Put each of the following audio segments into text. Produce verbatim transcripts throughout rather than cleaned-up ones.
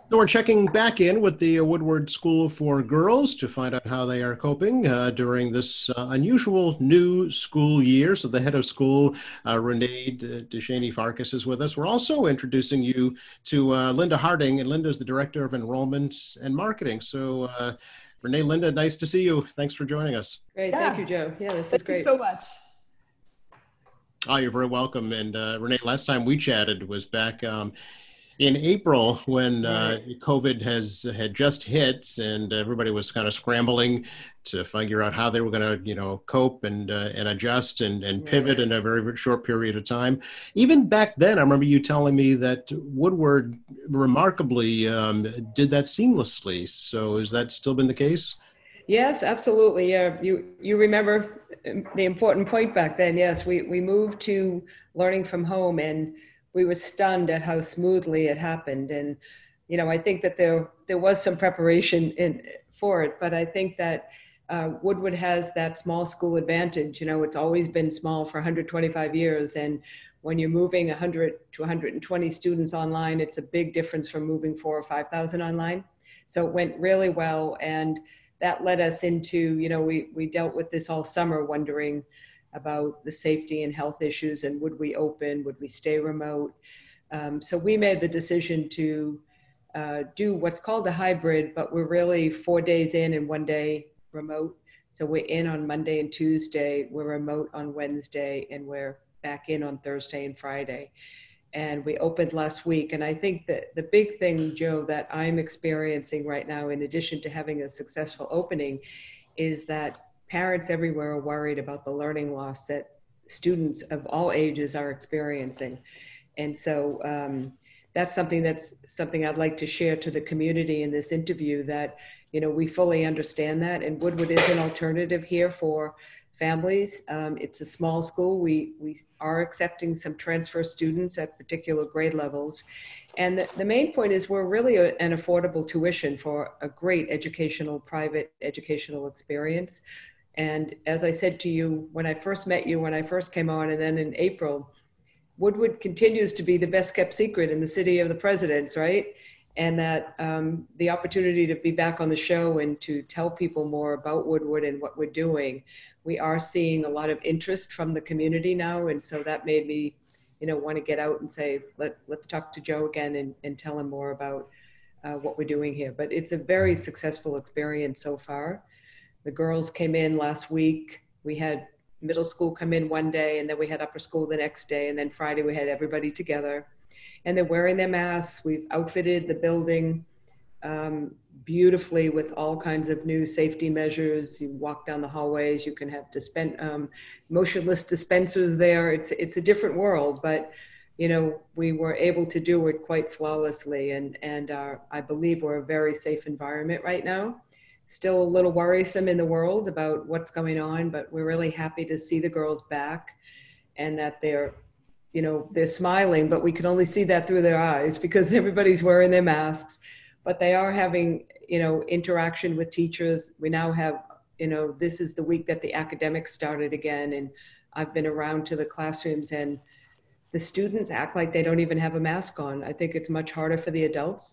So we're checking back in with the Woodward School for Girls to find out how they are coping uh, during this uh, unusual new school year. So the head of school, uh, Renee De- DeShaney Farkas, is with us. We're also introducing you to uh, Linda Harding, and Linda is the Director of Enrollment and Marketing. So uh, Renee, Linda, nice to see you. Thanks for joining us. Great, thank you, Yeah, Joe. Yeah, this is thank you great. so much. Oh, you're very welcome. And uh, Renee, last time we chatted was back um, in April when uh, Right. COVID has had just hit, and everybody was kind of scrambling to figure out how they were going to, you know, cope and uh, and adjust and, and Right. pivot in a very, very short period of time. Even back then, I remember you telling me that Woodward remarkably um, did that seamlessly. So has that still been the case? Yes, absolutely. Yeah, you you remember the important point back then. Yes, we we moved to learning from home, and we were stunned at how smoothly it happened. And you know, I think that there there was some preparation in for it, but I think that uh, Woodward has that small school advantage. You know, it's always been small for one hundred twenty-five years, and when you're moving one hundred to one hundred twenty students online, it's a big difference from moving four or five thousand online. So it went really well, and that led us into, you know, we, we dealt with this all summer, wondering about the safety and health issues and would we open, would we stay remote? Um, so we made the decision to uh, do what's called a hybrid, but we're really four days in and one day remote. So we're in on Monday and Tuesday, we're remote on Wednesday, and we're back in on Thursday and Friday. And we opened last week. And I think that the big thing, Joe, that I'm experiencing right now, in addition to having a successful opening, is that parents everywhere are worried about the learning loss that students of all ages are experiencing. And so um, that's something that's something I'd like to share to the community in this interview, that, you know, we fully understand that. And Woodward is an alternative here for families. Um, it's a small school. We, we are accepting some transfer students at particular grade levels. And the, the main point is we're really a, an affordable tuition for a great educational, private educational experience. And as I said to you, when I first met you, when I first came on, and then in April, Woodward continues to be the best kept secret in the city of the presidents, right? And that um, the opportunity to be back on the show and to tell people more about Woodward and what we're doing, we are seeing a lot of interest from the community now. And so that made me, you know, want to get out and say, Let, let's talk to Joe again and, and tell him more about uh, what we're doing here. But it's a very successful experience so far. The girls came in last week. We had middle school come in one day, and then we had upper school the next day. And then Friday we had everybody together. And they're wearing their masks. We've outfitted the building um, beautifully with all kinds of new safety measures. You walk down the hallways, you can have dispen- um, motionless dispensers there. It's it's a different world, but you know, we were able to do it quite flawlessly, and and uh, I believe we're a very safe environment right now. Still a little worrisome in the world about what's going on, but we're really happy to see the girls back, and that they're, you know, they're smiling, but we can only see that through their eyes because everybody's wearing their masks. But they are having, you know, interaction with teachers. We now have, you know, this is the week that the academics started again. And I've been around to the classrooms, and the students act like they don't even have a mask on. I think it's much harder for the adults.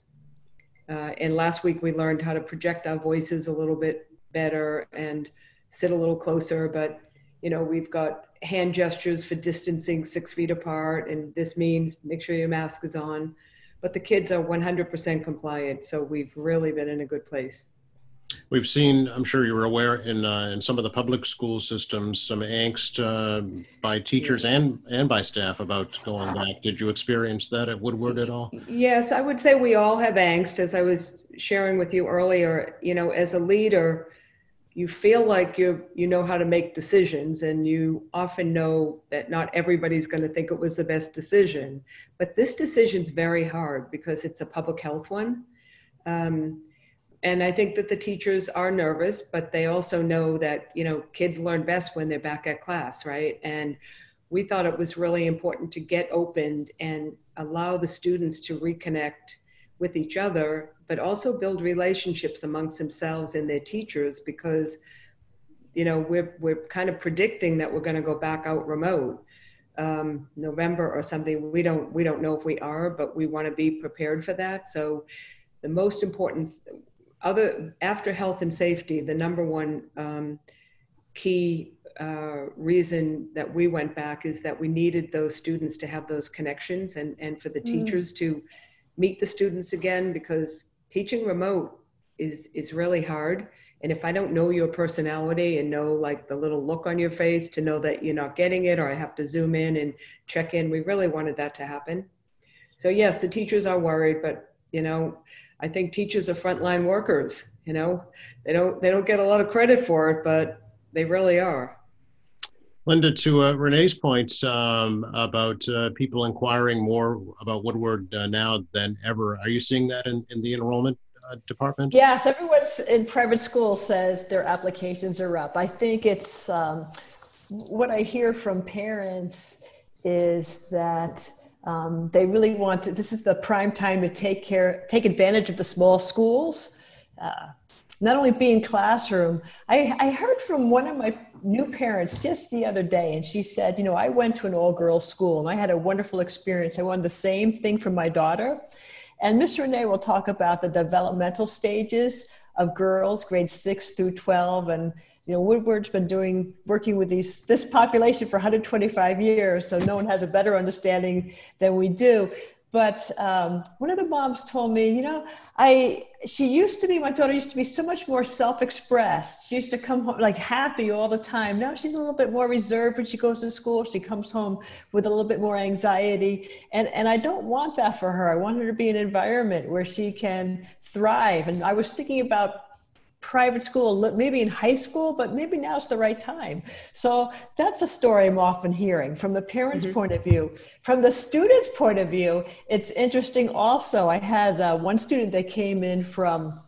Uh, and last week we learned how to project our voices a little bit better and sit a little closer. But, you know, we've got hand gestures for distancing six feet apart. And this means make sure your mask is on. But the kids are one hundred percent compliant. So we've really been in a good place. We've seen, I'm sure you were aware, in uh, in some of the public school systems, some angst uh, by Yeah. teachers and and by staff about going back. Did you experience that at Woodward at all? Yes, I would say we all have angst. As I was sharing with you earlier, you know, as a leader, you feel like you you know how to make decisions, and you often know that not everybody's going to think it was the best decision. But this decision's very hard because it's a public health one. Um, and I think that the teachers are nervous, but they also know that, you know, kids learn best when they're back at class, right? And we thought it was really important to get opened and allow the students to reconnect with each other, but also build relationships amongst themselves and their teachers, because, you know, we're, we're kind of predicting that we're going to go back out remote um, November or something. We don't, we don't know if we are, but we want to be prepared for that. So the most important, other after health and safety, the number one um, key uh, reason that we went back is that we needed those students to have those connections, and, and for the Mm. teachers to meet the students again, because teaching remote is, is really hard. And if I don't know your personality and know like the little look on your face to know that you're not getting it, or I have to zoom in and check in, we really wanted that to happen. So yes, the teachers are worried, but you know, I think teachers are frontline workers. You know, they don't they don't get a lot of credit for it, but they really are. Linda, to uh, Renee's points um, about uh, people inquiring more about Woodward uh, now than ever, are you seeing that in, in the enrollment uh, department? Yes, everyone's in private school says their applications are up. I think it's um, what I hear from parents is that um, they really want to, this is the prime time to take care, take advantage of the small schools. Uh, not only being classroom, I, I heard from one of my new parents just the other day, and she said, you know, I went to an all-girls school and I had a wonderful experience. I wanted the same thing for my daughter. And Miss Renee will talk about the developmental stages of girls, grades six through twelve. And, you know, Woodward's been doing, working with these, this population for one hundred twenty-five years, so no one has a better understanding than we do. But um, one of the moms told me, you know, I, she used to be, my daughter used to be so much more self-expressed. She used to come home like happy all the time. Now she's a little bit more reserved when she goes to school. She comes home with a little bit more anxiety. And, and I don't want that for her. I want her to be in an environment where she can thrive. And I was thinking about private school, maybe in high school, but maybe now's the right time. So that's a story I'm often hearing from the parents' mm-hmm. point of view. From the students' point of view, it's interesting also. I had uh, one student that came in from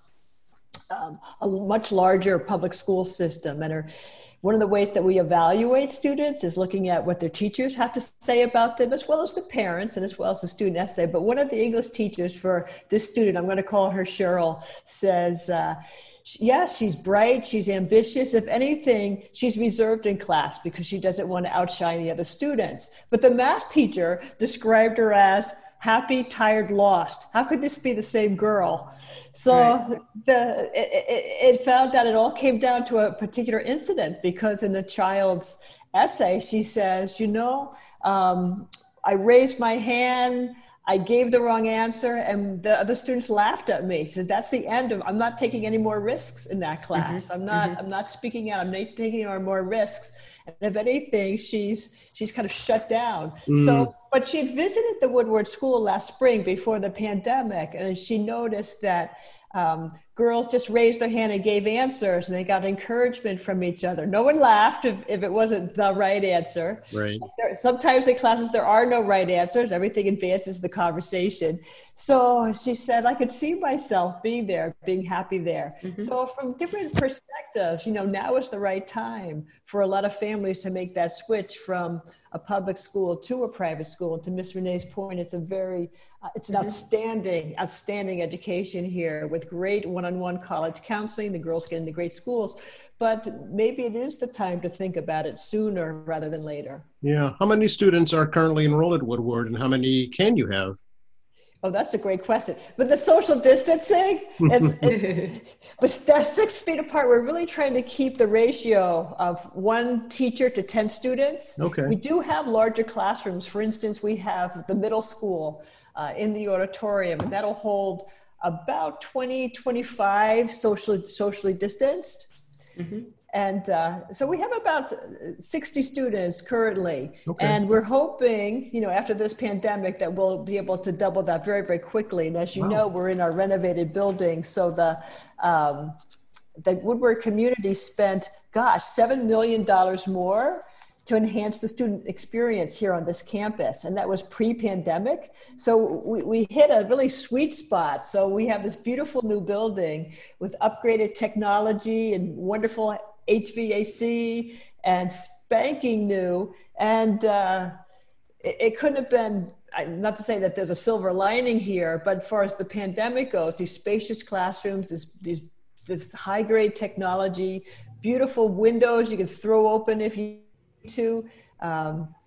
um, a much larger public school system, and her, one of the ways that we evaluate students is looking at what their teachers have to say about them, as well as the parents and as well as the student essay. But one of the English teachers for this student, I'm going to call her Cheryl, says, uh, yeah, she's bright, she's ambitious. If anything, she's reserved in class because she doesn't want to outshine the other students. But the math teacher described her as happy, tired, lost. How could this be the same girl? So right. the it, it, it found out it all came down to a particular incident, because in the child's essay, she says, you know, um, I raised my hand, I gave the wrong answer, and the other students laughed at me. She said, that's the end of, I'm not taking any more risks in that class. Mm-hmm. I'm not, mm-hmm. I'm not speaking out, I'm not taking any more risks. And if anything, she's, she's kind of shut down. Mm. So, but she had visited the Woodward School last spring before the pandemic, and she noticed that um, girls just raised their hand and gave answers, and they got encouragement from each other. No one laughed if, if it wasn't the right answer. Right. There, sometimes in classes, there are no right answers. Everything advances the conversation. So she said, I could see myself being there, being happy there. Mm-hmm. So from different perspectives, you know, now is the right time for a lot of families to make that switch from a public school to a private school. And to Miss Renee's point, it's a very, uh, it's an mm-hmm. outstanding, outstanding education here with great one-on-one college counseling. The girls get into great schools, but maybe it is the time to think about it sooner rather than later. Yeah. How many students are currently enrolled at Woodward, and how many can you have? Oh, that's a great question. But the social distancing, it's, it's, but that's six feet apart. We're really trying to keep the ratio of one teacher to ten students. Okay. We do have larger classrooms. For instance, we have the middle school uh, in the auditorium, and that'll hold about twenty, twenty-five socially, socially distanced. Mm-hmm. And uh, so we have about sixty students currently, okay. And we're hoping, you know, after this pandemic that we'll be able to double that very, very quickly. And as you wow. know, we're in our renovated building. So the, um, the Woodward community spent, gosh, seven million dollars more to enhance the student experience here on this campus. And that was pre-pandemic. So we, we hit a really sweet spot. So we have this beautiful new building with upgraded technology and wonderful H V A C and spanking new. And uh, it, it couldn't have been, not to say that there's a silver lining here, but as far as the pandemic goes, these spacious classrooms, this, these, this high grade technology, beautiful windows you can throw open if you need to, um,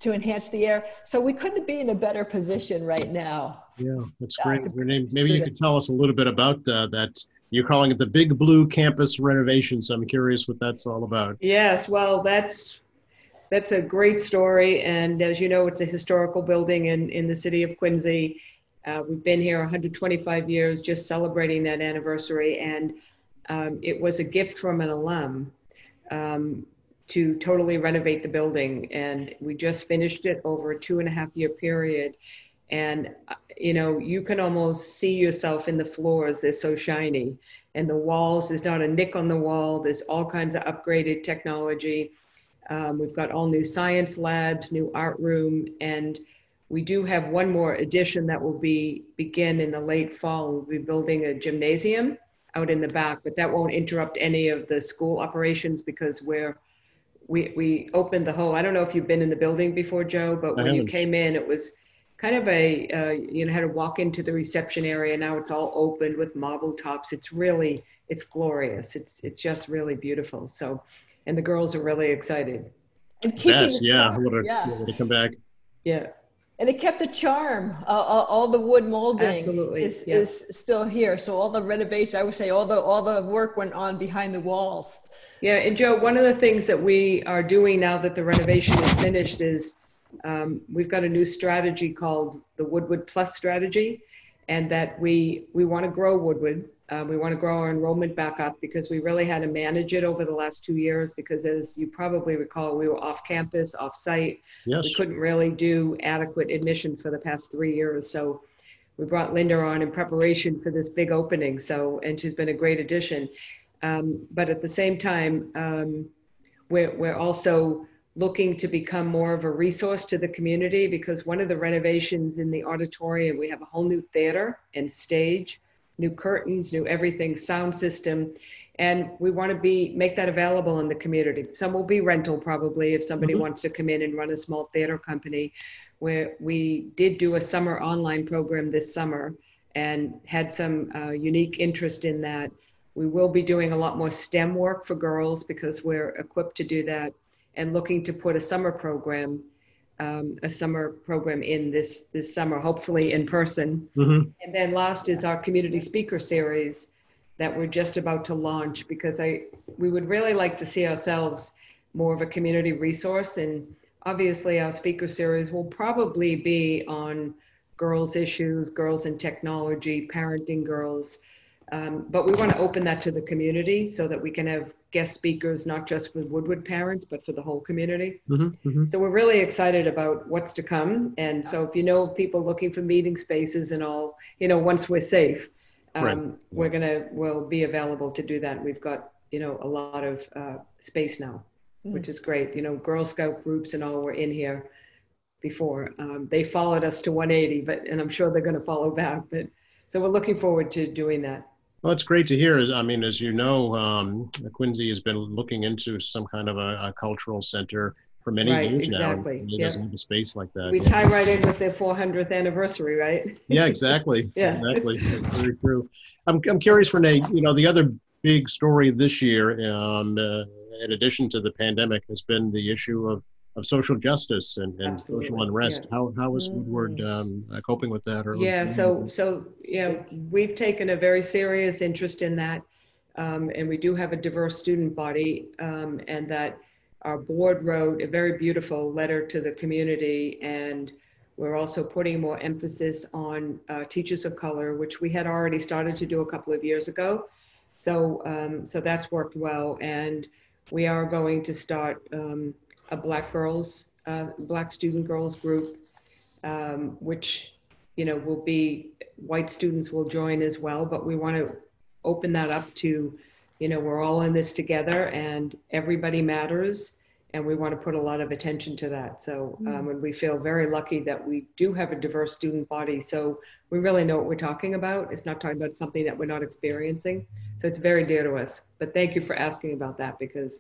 to enhance the air. So we couldn't be in a better position right now. Yeah, that's Uh, great. to- Renee, maybe you could tell us a little bit about uh, that. You're calling it the Big Blue Campus renovation, so I'm curious what that's all about. Yes, well, that's that's a great story, and as you know, it's a historical building in in the city of Quincy. Uh, we've been here one hundred twenty-five years, just celebrating that anniversary, and um, it was a gift from an alum um, to totally renovate the building, and we just finished it over a two and a half year period. And uh, you know, you can almost see yourself in the floors. They're so shiny, and the walls, there's not a nick on the wall. There's all kinds of upgraded technology. Um, we've got all new science labs, new art room, and we do have one more addition that will be begin in the late fall. We'll be building a gymnasium out in the back, but that won't interrupt any of the school operations because we're we we opened the whole. I don't know if you've been in the building before, Joe, but when you came in, it was kind of a uh, you know, had to walk into the reception area. Now it's all open with marble tops. It's really it's glorious. It's it's just really beautiful. So, and the girls are really excited. And keeping Yes, the yeah, I charm, want to, yeah. want to come back. Yeah. And it kept the charm. Uh, all, all the wood molding Absolutely, is, yeah. is still here. So all the renovation, I would say, all the all the work went on behind the walls. Yeah, and Joe, one of the things that we are doing now that the renovation is finished is um, we've got a new strategy called the Woodward Plus strategy, and that we we want to grow Woodward. Uh, we want to grow our enrollment back up because we really had to manage it over the last two years because, as you probably recall, we were off campus, off site. Yes. We couldn't really do adequate admission for the past three years. So we brought Linda on in preparation for this big opening. So, and she's been a great addition. Um, but at the same time, um, we're, we're also looking to become more of a resource to the community because one of the renovations in the auditorium, we have a whole new theater and stage, new curtains, new everything, sound system. And we want to be make that available in the community. Some will be rental probably if somebody mm-hmm. wants to come in and run a small theater company. Where we did do a summer online program this summer and had some uh, unique interest in that. We will be doing a lot more STEM work for girls because we're equipped to do that and looking to put a summer program, um, a summer program in this, this summer, hopefully in person. Mm-hmm. And then last is our community speaker series that we're just about to launch because I we would really like to see ourselves more of a community resource. And obviously our speaker series will probably be on girls issues, girls in technology, parenting girls. Um, but we want to open that to the community so that we can have guest speakers, not just for Woodward parents, but for the whole community. Mm-hmm, mm-hmm. So we're really excited about what's to come. And so if you know people looking for meeting spaces and all, you know, once we're safe, um, right. we're going to, we'll be available to do that. We've got, you know, a lot of uh, space now, mm. which is great. You know, Girl Scout groups and all were in here before. Um, they followed us to one eighty, but, and I'm sure they're going to follow back. But so we're looking forward to doing that. Well, it's great to hear. I mean, as you know, um, Quincy has been looking into some kind of a, a cultural center for many right, years exactly. now. It yeah. doesn't have a space like that. We yeah. tie right in with their four hundredth anniversary, right? Yeah, exactly. yeah. Exactly. That's very true. I'm, I'm curious, Renee, you know, the other big story this year, um, uh, in addition to the pandemic, has been the issue of of social justice and, and social unrest. Yeah. How how is Woodward um, uh, coping with that? Or yeah, so so yeah, we've taken a very serious interest in that, um, and we do have a diverse student body, um, and that our board wrote a very beautiful letter to the community, and we're also putting more emphasis on uh, teachers of color, which we had already started to do a couple of years ago. So um, so that's worked well, and we are going to start. Um, a black girls, uh, black student girls group, um, which, you know, will be, white students will join as well, but we want to open that up to, you know, we're all in this together and everybody matters. And we want to put a lot of attention to that. So, um, and we feel very lucky that we do have a diverse student body. So we really know what we're talking about. It's not talking about something that we're not experiencing. So it's very dear to us, but thank you for asking about that because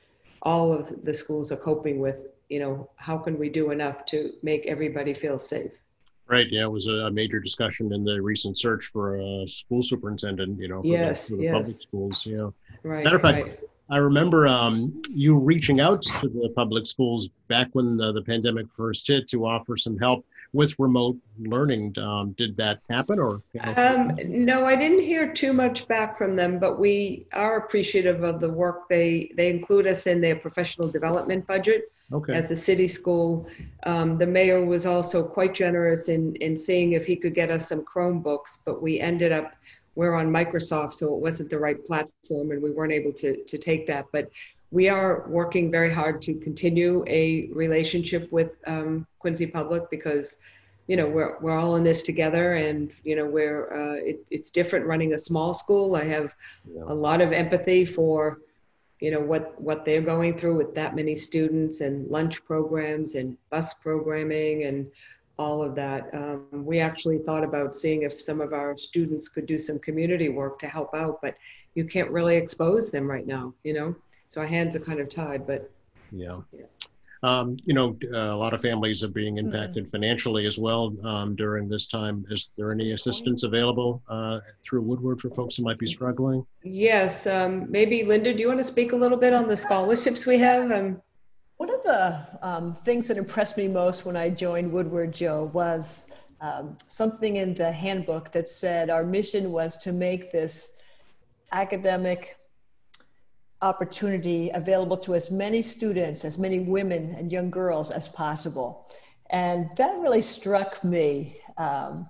all of the schools are coping with, you know, how can we do enough to make everybody feel safe? Right. Yeah, it was a major discussion in the recent search for a school superintendent, you know, for yes, the, for the yes. public schools. Yeah. Right. Matter of fact, right. I remember um, you reaching out to the public schools back when the, the pandemic first hit to offer some help with remote learning. Um, did that happen or? Um, no, I didn't hear too much back from them, but we are appreciative of the work. They, they include us in their professional development budget. Okay. As a city school. Um, the mayor was also quite generous in, in seeing if he could get us some Chromebooks, but we ended up, we're on Microsoft, so it wasn't the right platform and we weren't able to, to take that. But we are working very hard to continue a relationship with um, Quincy Public because, you know, we're, we're all in this together and, you know, we're, uh, it, it's different running a small school. I have yeah. a lot of empathy for you know, what, what they're going through with that many students and lunch programs and bus programming and all of that. Um, we actually thought about seeing if some of our students could do some community work to help out, but you can't really expose them right now, you know? So our hands are kind of tied, but. Yeah. yeah. Um, you know, uh, a lot of families are being impacted mm-hmm. financially as well um, during this time. Is there any assistance available uh, through Woodward for folks who might be struggling? Yes, um, maybe Linda, do you want to speak a little bit on the scholarships we have? Um, One of the um, things that impressed me most when I joined Woodward, Joe, was um, something in the handbook that said our mission was to make this academic opportunity available to as many students, as many women and young girls as possible. And that really struck me. Um,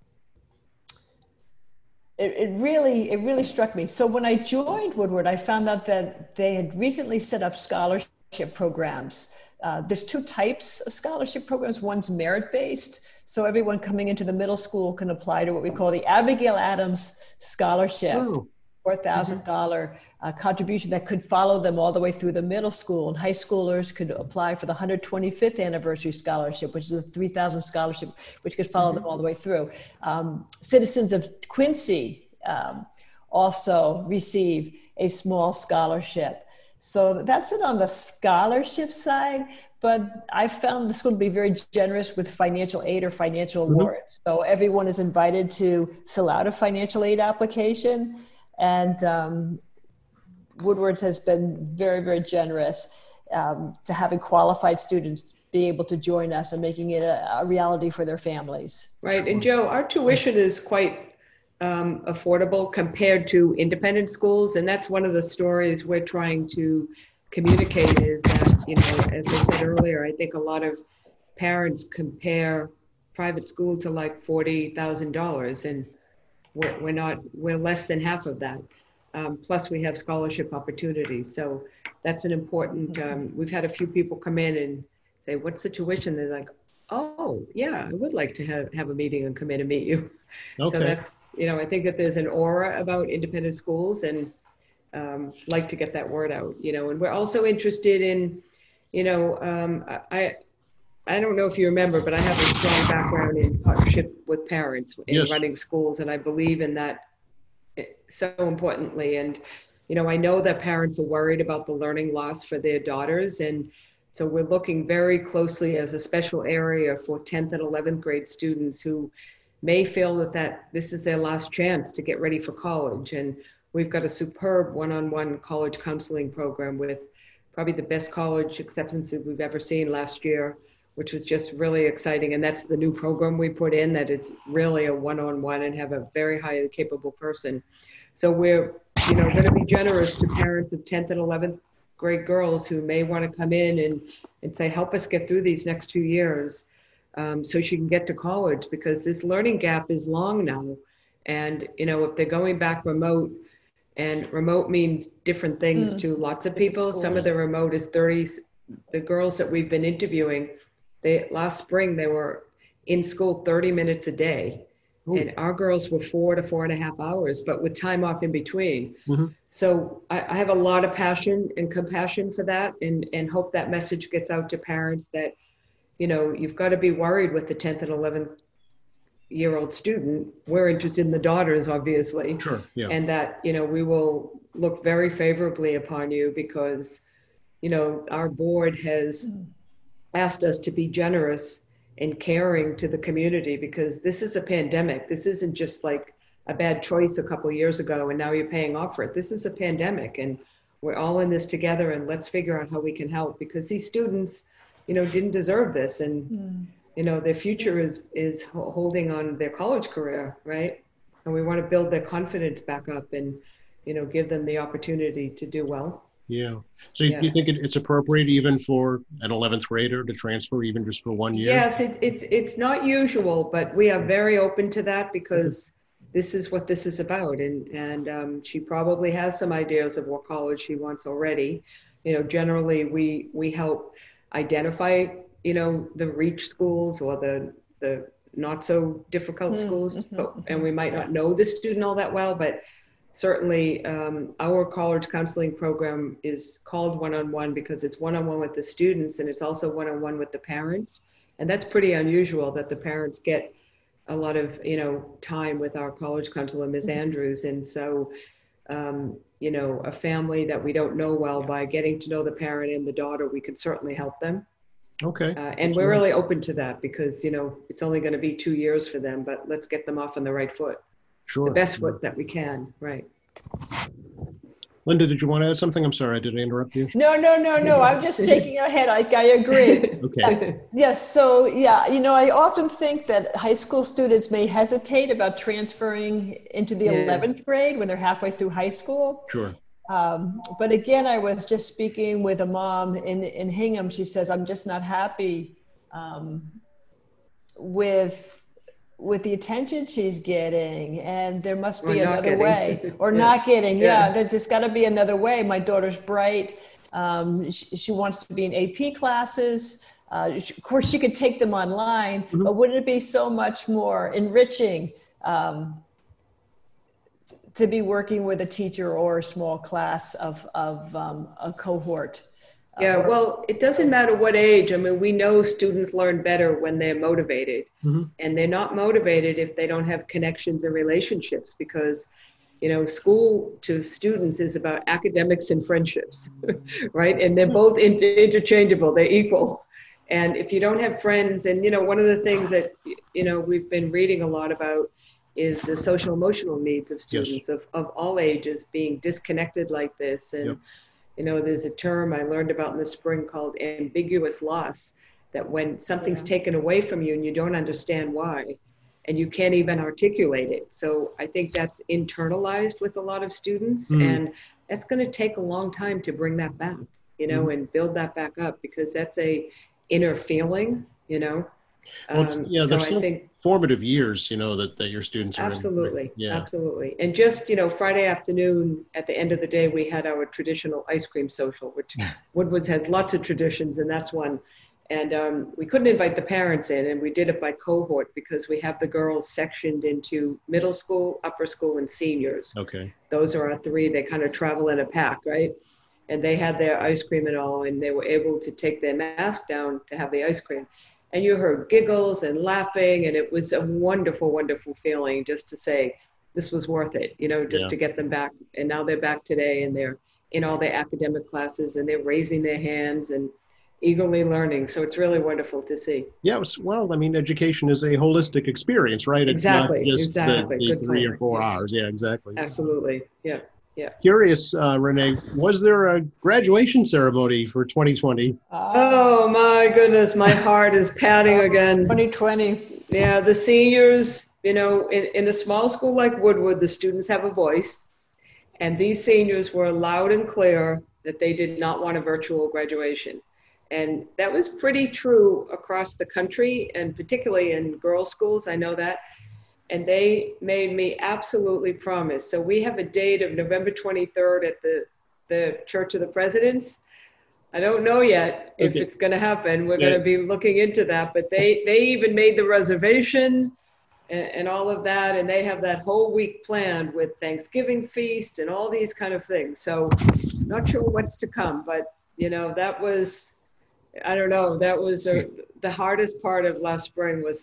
it, it really, it really struck me. So when I joined Woodward, I found out that they had recently set up scholarship programs. Uh, there's two types of scholarship programs. One's merit-based, so everyone coming into the middle school can apply to what we call the Abigail Adams Scholarship. Oh. four thousand dollars uh, contribution that could follow them all the way through the middle school. And high schoolers could apply for the one hundred twenty-fifth anniversary scholarship, which is a three thousand dollars scholarship, which could follow mm-hmm. them all the way through. Um, citizens of Quincy um, also receive a small scholarship. So that's it on the scholarship side. But I found the school to be very generous with financial aid or financial mm-hmm. awards. So everyone is invited to fill out a financial aid application. And um, Woodward's has been very, very generous um, to having qualified students be able to join us and making it a, a reality for their families. Right. And Joe, our tuition is quite um, affordable compared to independent schools. And that's one of the stories we're trying to communicate is that, you know, as I said earlier, I think a lot of parents compare private school to like forty thousand dollars and We're, we're not, we're less than half of that. Um, plus we have scholarship opportunities. So that's an important, um, we've had a few people come in and say, what's the tuition? They're like, oh yeah, I would like to have, have a meeting and come in and meet you. Okay. So that's, you know, I think that there's an aura about independent schools and um, like to get that word out, you know, and we're also interested in, you know, um, I, I don't know if you remember, but I have a strong background in partnership with parents in yes. running schools, and I believe in that so importantly. And, you know, I know that parents are worried about the learning loss for their daughters, and so we're looking very closely as a special area for tenth and eleventh grade students who may feel that, that this is their last chance to get ready for college. And we've got a superb one-on-one college counseling program with probably the best college acceptances we've ever seen last year, which was just really exciting. And that's the new program we put in, that it's really a one-on-one and have a very highly capable person. So we're, you know, going to be generous to parents of tenth and eleventh grade girls who may want to come in and, and say, help us get through these next two years um, so she can get to college, because this learning gap is long now. And, you know, if they're going back remote, and remote means different things mm. to lots of people. Some of the remote is thirty, the girls that we've been interviewing, They last spring they were in school thirty minutes a day. Ooh. And our girls were four to four and a half hours, but with time off in between. Mm-hmm. So I, I have a lot of passion and compassion for that, and, and hope that message gets out to parents that, you know, you've got to be worried with the tenth and eleventh year old student. We're interested in the daughters, obviously. Sure. Yeah. And that, you know, we will look very favorably upon you because, you know, our board has mm. asked us to be generous and caring to the community, because this is a pandemic. This isn't just like a bad choice a couple of years ago and now you're paying off for it. This is a pandemic, and we're all in this together, and let's figure out how we can help, because these students, you know, didn't deserve this. And, mm. you know, their future is, is holding on their college career, right? And we want to build their confidence back up and, you know, give them the opportunity to do well. Yeah. So yeah. you think it, it's appropriate even for an eleventh grader to transfer even just for one year? Yes, it, it's it's not usual, but we are very open to that, because this is what this is about. And, and um, she probably has some ideas of what college she wants already. You know, generally we, we help identify, you know, the reach schools or the, the not so difficult mm-hmm. schools, but, and we might not know the student all that well, but certainly um, our college counseling program is called one-on-one because it's one-on-one with the students, and it's also one-on-one with the parents. And that's pretty unusual that the parents get a lot of, you know, time with our college counselor, Miz Andrews. And so, um, you know, a family that we don't know well, by getting to know the parent and the daughter, we could certainly help them. Okay. Uh, and we're really open to that, because, you know, it's only going to be two years for them, but let's get them off on the right foot. Sure. The best foot that we can, right. Linda, did you want to add something? I'm sorry, did I interrupt you? No, no, no, no. I'm just shaking my head. I, I agree. Okay. Uh, yes. So, yeah, you know, I often think that high school students may hesitate about transferring into the yeah. eleventh grade when they're halfway through high school. Sure. Um, but again, I was just speaking with a mom in, in Hingham. She says, I'm just not happy um, with with the attention she's getting, and there must be another way, or yeah. not getting. Yeah, yeah. There just got to be another way. My daughter's bright. Um, she, she wants to be in A P classes. Uh, she, of course, she could take them online, mm-hmm. but wouldn't it be so much more enriching um, to be working with a teacher or a small class of, of um, a cohort? Yeah, uh, or, well, it doesn't matter what age. I mean, we know students learn better when they're motivated, mm-hmm. and they're not motivated if they don't have connections and relationships, because, you know, school to students is about academics and friendships, right? And they're both inter- interchangeable, they're equal. And if you don't have friends, and, you know, one of the things that, you know, we've been reading a lot about is the social emotional needs of students yes. of, of all ages being disconnected like this. And, yep. you know, there's a term I learned about in the spring called ambiguous loss, that when something's yeah. taken away from you and you don't understand why, and you can't even articulate it. So I think that's internalized with a lot of students, mm. and that's going to take a long time to bring that back, you know, mm. and build that back up, because that's a inner feeling, you know. Well, um, yeah, so there's I think, formative years, you know, that, that your students are absolutely, in. Yeah. Absolutely. And just, you know, Friday afternoon, at the end of the day, we had our traditional ice cream social, which Woodward's has lots of traditions, and that's one. And um, we couldn't invite the parents in, and we did it by cohort, because we have the girls sectioned into middle school, upper school, and seniors. Okay. Those are our three. They kind of travel in a pack, right? And they had their ice cream and all, and they were able to take their mask down to have the ice cream. And you heard giggles and laughing, and it was a wonderful, wonderful feeling just to say this was worth it, you know, just yeah. to get them back. And now they're back today, and they're in all their academic classes, and they're raising their hands and eagerly learning. So it's really wonderful to see. Yeah, it was, well, I mean, education is a holistic experience, right? It's exactly, not just exactly. the, the three point. or four yeah. hours. Yeah, exactly. Absolutely. Yeah. Yeah. Curious, uh, Renee, was there a graduation ceremony for twenty twenty? Oh my goodness, my heart is pounding again. twenty twenty. Yeah, the seniors, you know, in, in a small school like Woodward, the students have a voice, and these seniors were loud and clear that they did not want a virtual graduation. And that was pretty true across the country, and particularly in girls' schools, I know that. And they made me absolutely promise. So we have a date of November twenty-third at the, the Church of the Presidents. I don't know yet if okay. it's going to happen. We're yeah. going to be looking into that. But they, they even made the reservation and, and all of that. And they have that whole week planned with Thanksgiving feast and all these kind of things. So not sure what's to come. But, you know, that was, I don't know, that was a, the hardest part of last spring was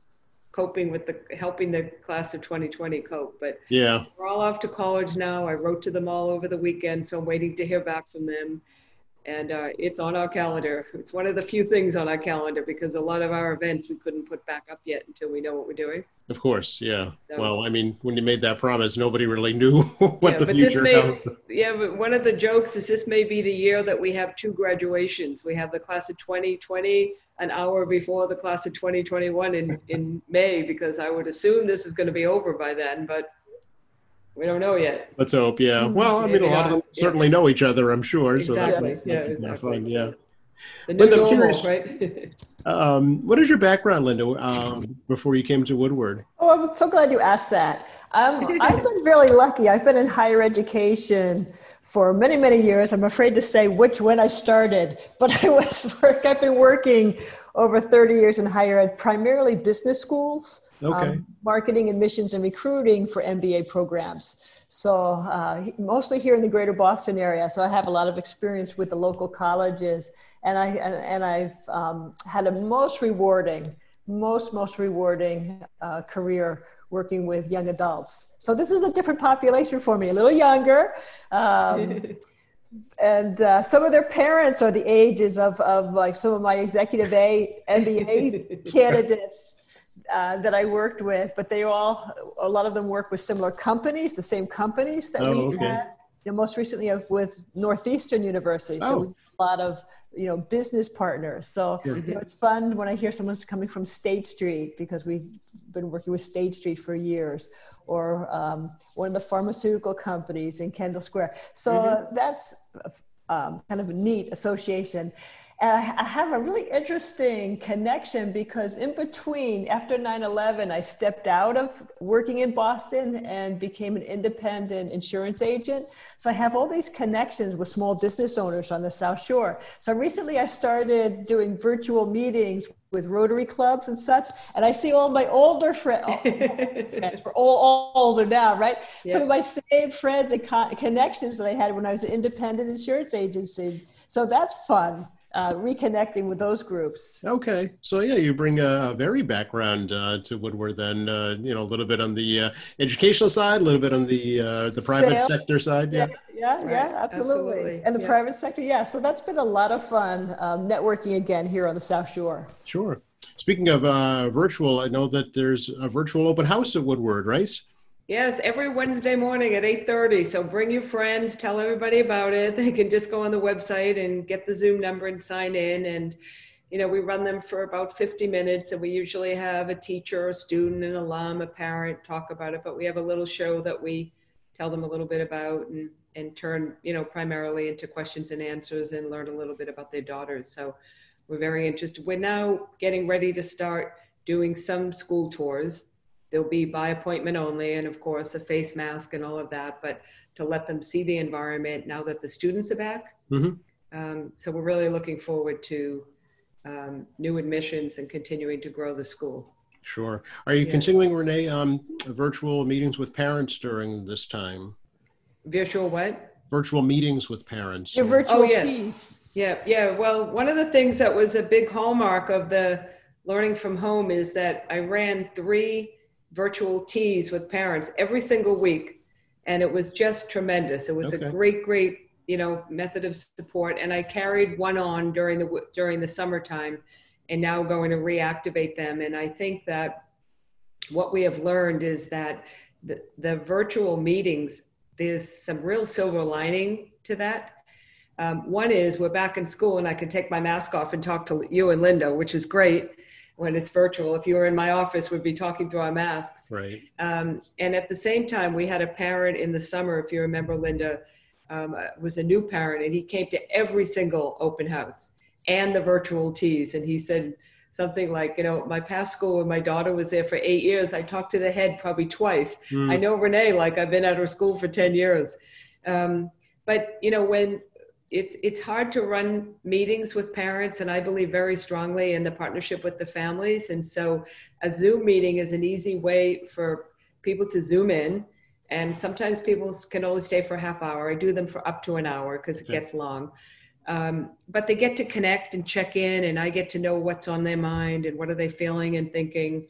coping with the, helping the class of twenty twenty cope. But yeah, we're all off to college now. I wrote to them all over the weekend, so I'm waiting to hear back from them. And uh, it's on our calendar. It's one of the few things on our calendar because a lot of our events we couldn't put back up yet until we know what we're doing. Of course, yeah. So, well, I mean, when you made that promise, nobody really knew what yeah, the but this future may, held. yeah, but one of the jokes is this may be the year that we have two graduations. We have the class of twenty twenty an hour before the class of twenty twenty-one in, in May, because I would assume this is going to be over by then, but we don't know yet. Let's hope, yeah. Well, I mean, a lot of them certainly know each other, I'm sure. Exactly. So that yeah, might be exactly. fun, yeah. The new Linda, I'm normal, curious, right? um, what is your background, Linda, um, before you came to Woodward? Oh, I'm so glad you asked that. Um, I've been really lucky. I've been in higher education for many, many years. I'm afraid to say which when I started, but I was work. I've been working over thirty years in higher ed, primarily business schools, okay. um, marketing, admissions, and recruiting for M B A programs. So uh, mostly here in the greater Boston area. So I have a lot of experience with the local colleges, and, I, and, and I've um, had a most rewarding, most, most rewarding uh, career working with young adults. So this is a different population for me, a little younger. Um, and uh, some of their parents are the ages of, of like some of my executive A M B A candidates uh, that I worked with, but they all, a lot of them work with similar companies, the same companies that oh, we okay. had. You know, most recently with Northeastern University. So Oh. we have a lot of, you know, business partners. So Sure. you know, it's fun when I hear someone's coming from State Street, because we've been working with State Street for years, or um, one of the pharmaceutical companies in Kendall Square. So Mm-hmm. that's um, kind of a neat association. And I, I have a really interesting connection because in between, after nine eleven, I stepped out of working in Boston and became an independent insurance agent. So I have all these connections with small business owners on the South Shore. So recently I started doing virtual meetings with Rotary clubs and such. And I see all my older friends, we're all, all older now, right? Yeah. Some of my same friends and co- connections that I had when I was an independent insurance agency. So that's fun. Uh, reconnecting with those groups. Okay, so yeah, you bring a, a varied background uh, to Woodward. Then uh, you know, a little bit on the uh, educational side, a little bit on the uh, the private Sales. sector side. Yeah, Yeah, Right. yeah, absolutely. Absolutely. And the Yeah. private sector, yeah. So that's been a lot of fun um, networking again here on the South Shore. sure. Speaking of uh, virtual, I know that there's a virtual open house at Woodward, right? Yes, every Wednesday morning at eight thirty. So bring your friends, tell everybody about it. They can just go on the website and get the Zoom number and sign in. And, you know, we run them for about fifty minutes, and we usually have a teacher, a student, an alum, a parent talk about it. But we have a little show that we tell them a little bit about, and, and turn, you know, primarily into questions and answers, and learn a little bit about their daughters. So we're very interested. We're now getting ready to start doing some school tours. They'll be by appointment only, and of course a face mask and all of that, but to let them see the environment now that the students are back. Mm-hmm. Um, so we're really looking forward to um, new admissions and continuing to grow the school. Sure. Are you Yeah. continuing, Renee, um, virtual meetings with parents during this time? Virtual what? Virtual meetings with parents. Your or- virtual Oh, yes. teas. Yeah, yeah. Well, one of the things that was a big hallmark of the learning from home is that I ran three virtual teas with parents every single week. And it was just tremendous. It was Okay. a great, great, you know, method of support. And I carried one on during the, during the summertime, and now going to reactivate them. And I think that what we have learned is that the, the virtual meetings, there's some real silver lining to that. Um, one is we're back in school and I can take my mask off and talk to you and Linda, which is great when it's virtual. If you were in my office, we'd be talking through our masks. Right. Um, and at the same time, we had a parent in the summer, if you remember, Linda, um, was a new parent, and he came to every single open house and the virtual teas. And he said something like, you know, my past school when my daughter was there for eight years, I talked to the head probably twice. Mm. I know Renee, like I've been at her school for ten years. Um, but, you know, when it's, it's hard to run meetings with parents, and I believe very strongly in the partnership with the families. And so a Zoom meeting is an easy way for people to Zoom in. And sometimes people can only stay for a half hour. I do them for up to an hour because it Okay. gets long. Um, but they get to connect and check in, and I get to know what's on their mind and what are they feeling and thinking.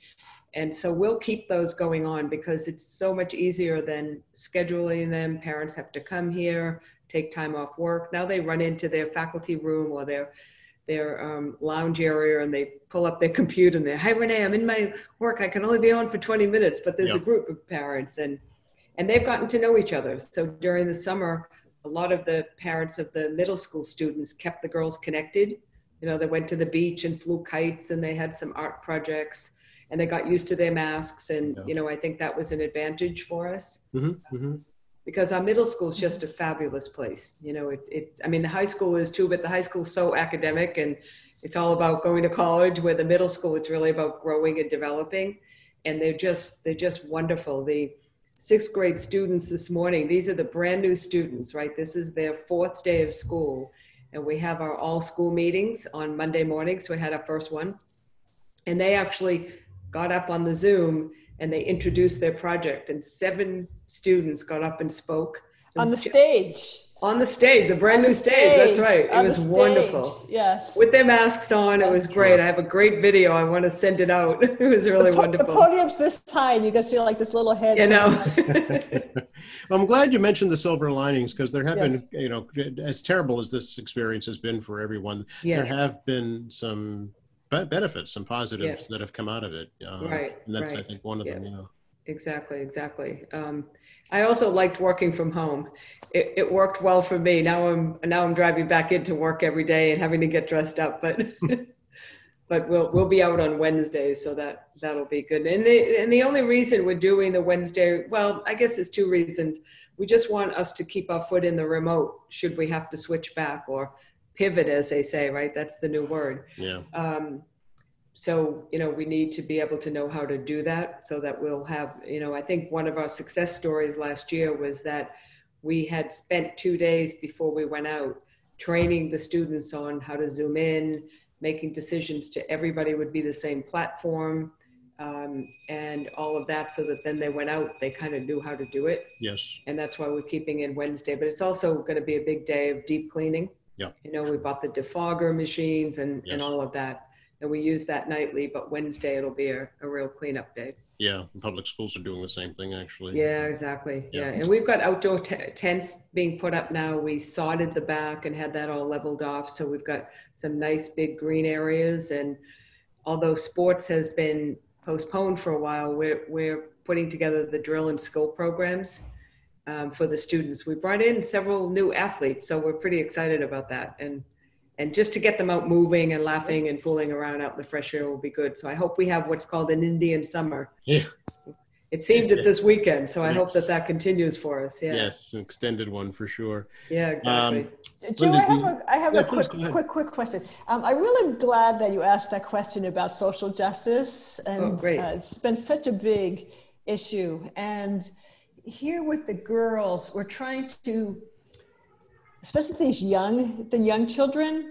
And so we'll keep those going on because it's so much easier than scheduling them. Parents have to come here, take time off work. Now they run into their faculty room or their their um, lounge area and they pull up their computer and they're, hi Renee, I'm in my work. I can only be on for twenty minutes, but there's yep. a group of parents and and they've gotten to know each other. So during the summer, a lot of the parents of the middle school students kept the girls connected. You know, they went to the beach and flew kites and they had some art projects and they got used to their masks. And, yeah. you know, I think that was an advantage for us. Mm-hmm, mm-hmm. Because our middle school is just a fabulous place. You know, it, it, I mean, the high school is too, but the high school is so academic and it's all about going to college, where the middle school, it's really about growing and developing. And they're just, they're just wonderful. The sixth grade students this morning, these are the brand new students, right? This is their fourth day of school. And we have our all school meetings on Monday mornings. So we had our first one. And they actually got up on the Zoom and they introduced their project and seven students got up and spoke. On the stage. On the stage, the brand new stage. That's right. It was wonderful. Yes. With their masks on, it was great. I have a great video. I want to send it out. It was really the po- wonderful. The podium's this high and you can see like this little head. You know. I'm glad you mentioned the silver linings because there have yes. been, you know, as terrible as this experience has been for everyone, yeah. there have been some benefits, some positives yes. that have come out of it. Um, right. And that's, right. I think, one of yeah. them, yeah. Exactly, exactly. Um, I also liked working from home. It, it worked well for me. Now I'm now I'm driving back into work every day and having to get dressed up, but but we'll we'll be out on Wednesdays, so that that'll be good. And the and the only reason we're doing the Wednesday, well, I guess there's two reasons. We just want us to keep our foot in the remote should we have to switch back or pivot, as they say, right? That's the new word. Yeah. Um, So, you know, we need to be able to know how to do that so that we'll have, you know, I think one of our success stories last year was that we had spent two days before we went out training the students on how to Zoom in, making decisions to everybody would be the same platform, um, and all of that so that then they went out, they kind of knew how to do it. Yes. And that's why we're keeping in Wednesday, but it's also going to be a big day of deep cleaning. Yeah. You know, we bought the defogger machines and, yes. and all of that. And we use that nightly, but Wednesday it'll be a, a real cleanup day. Yeah, public schools are doing the same thing, actually. Yeah, exactly. Yeah, yeah. And we've got outdoor t- tents being put up now. We sodded the back and had that all leveled off. So we've got some nice big green areas. And although sports has been postponed for a while, we're, we're putting together the drill and skill programs um, for the students. We brought in several new athletes, so we're pretty excited about that. And And just to get them out moving and laughing and fooling around out in the fresh air will be good. So I hope we have what's called an Indian summer. Yeah. It seemed it this weekend. So I yes. hope that that continues for us. Yeah. Yes, an extended one for sure. Yeah, exactly. Um, Joe, I have a, I have yeah, a quick, please, quick, quick question. Um, I'm really glad that you asked that question about social justice. And oh, great. Uh, it's been such a big issue. And here with the girls, we're trying to, especially these young, the young children,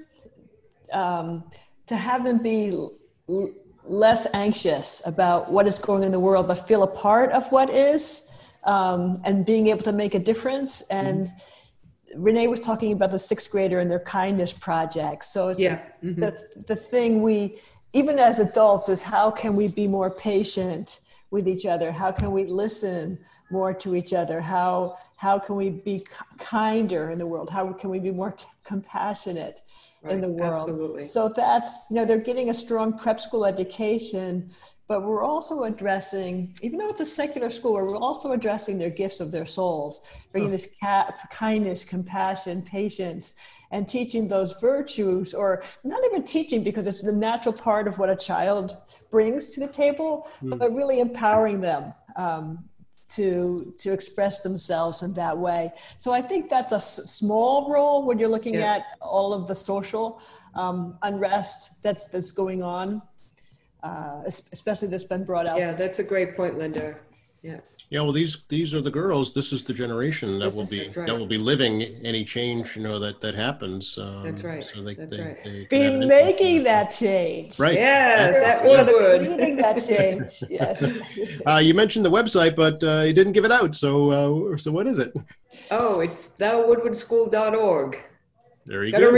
um, to have them be l- less anxious about what is going on in the world, but feel a part of what is, um, and being able to make a difference. And mm-hmm. Renee was talking about the sixth grader and their kindness project. So it's yeah. mm-hmm. the, the thing we, even as adults, is how can we be more patient with each other? How can we listen more to each other? How how can we be k- kinder in the world? How can we be more c- compassionate right. in the world? Absolutely. So that's, you know, they're getting a strong prep school education, but we're also addressing, even though it's a secular school, we're also addressing their gifts of their souls, bringing oh. this ca- kindness, compassion, patience, and teaching those virtues, or not even teaching because it's the natural part of what a child brings to the table, mm. but really empowering them um, to to express themselves in that way. So I think that's a s- small role when you're looking yeah. at all of the social um, unrest that's that's going on, uh, especially that's been brought out. Yeah, that's a great point, Linda. Yeah. Yeah, well, these these are the girls. This is the generation that This will is- be that's right. that will be living any change, you know, that that happens. Um, That's right. So they, That's they, right. they can Be have an making impact. that change. Right. Yes, that We're would would. leading that change. Yes. Uh, you mentioned the website, but uh, you didn't give it out. So, uh, so what is it? Oh, it's the woodward school dot org. Very Got to good. remember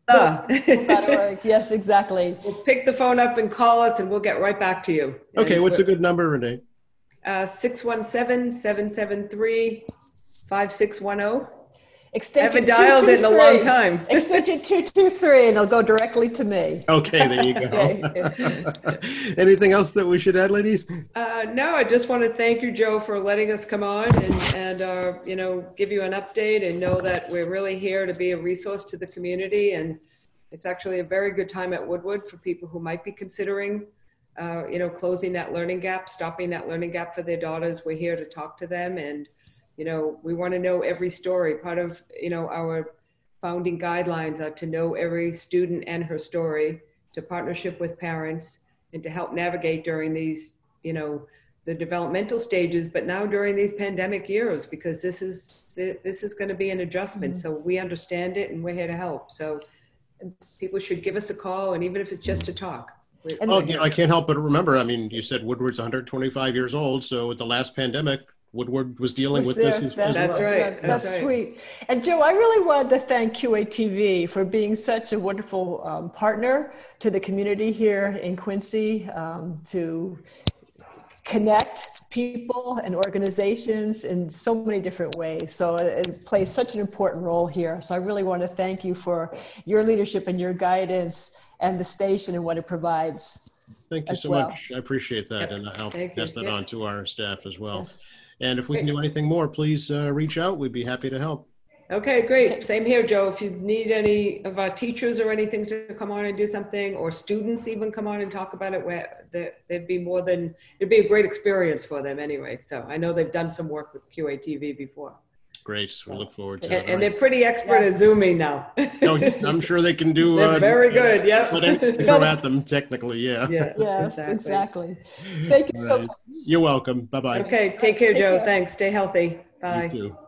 Ah. Yes, exactly. Well, pick the phone up and call us and we'll get right back to you. Okay, And what's a we're- good number, Renee? Uh, six one seven, seven seven three, five six one zero. I Extension haven't dialed it in a long two two three. time. Extension two two three, and it'll go directly to me. Okay, there you go. Okay. Anything else that we should add, ladies? Uh, no, I just want to thank you, Joe, for letting us come on and, and uh, you know, give you an update and know that we're really here to be a resource to the community. And it's actually a very good time at Woodward for people who might be considering, uh, you know, closing that learning gap, stopping that learning gap for their daughters. We're here to talk to them. And, you know, we want to know every story. Part of, you know, our founding guidelines are to know every student and her story, to partnership with parents, and to help navigate during these, you know, the developmental stages, but now during these pandemic years, because this is, this is going to be an adjustment. Mm-hmm. So we understand it and we're here to help. So people should give us a call, and even if it's just to talk. Well, you know, I can't help but remember, I mean, you said Woodward's one hundred twenty-five years old. So at the last pandemic, Woodward was dealing was with there. this as, that's, as that's well. right. That's, that's right. sweet. And Joe, I really wanted to thank Q A T V for being such a wonderful um, partner to the community here in Quincy, um, to connect people and organizations in so many different ways. So it, it plays such an important role here. So I really want to thank you for your leadership and your guidance and the station and what it provides. Thank you so well. much. I appreciate that. Yep. And I'll Thank pass you. that Yep. on to our staff as well. Yes. And if we can do anything more, please uh, reach out. We'd be happy to help. Okay, great. Same here, Joe. If you need any of our teachers or anything to come on and do something, or students even come on and talk about it, where there'd be more than, it'd be a great experience for them anyway. So I know they've done some work with Q A T V before. Great. We look forward to and, it. And they're pretty expert yeah. at Zooming now. No, I'm sure they can do. They're uh, very good. Yep. Throw at them technically. Yeah. Yeah. Yes, exactly. exactly. Thank you so right. much. You're welcome. Bye bye. Okay. Take care, take Joe. care. Thanks. Stay healthy. Bye. You too.